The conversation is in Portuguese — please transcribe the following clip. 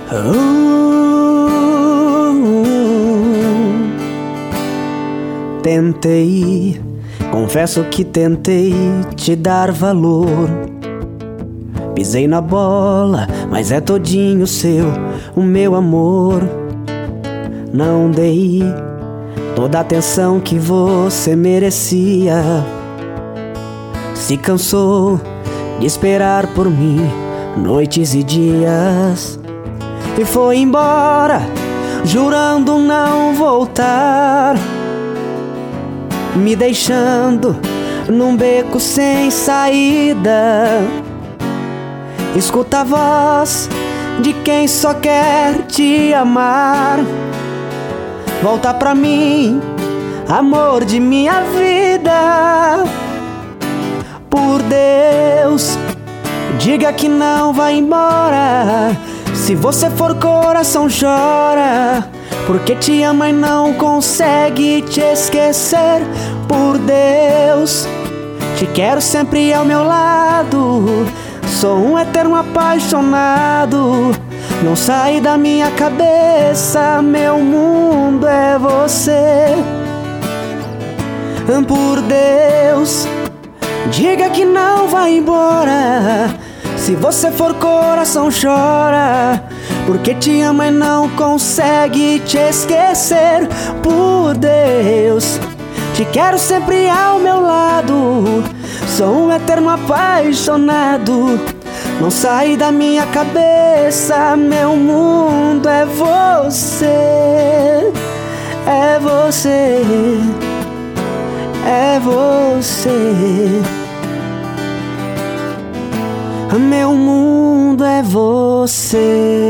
Tentei, confesso que tentei te dar valor. Pisei na bola, mas é todinho seu, o meu amor. Não dei toda a atenção que você merecia. Se cansou de esperar por mim noites e dias e foi embora, jurando não voltar, me deixando num beco sem saída. Escuta a voz de quem só quer te amar. Volta pra mim, amor de minha vida. Por Deus, diga que não vai embora. Se você for, coração chora, porque te ama e não consegue te esquecer. Por Deus, te quero sempre ao meu lado. Sou um eterno apaixonado. Não sai da minha cabeça, meu mundo é você. Por Deus, diga que não vai embora. Se você for, coração chora, porque te ama e não consegue te esquecer. Por Deus, te quero sempre ao meu lado. Sou um eterno apaixonado. Não sai da minha cabeça, meu mundo é você. É você. É você. Meu mundo é você.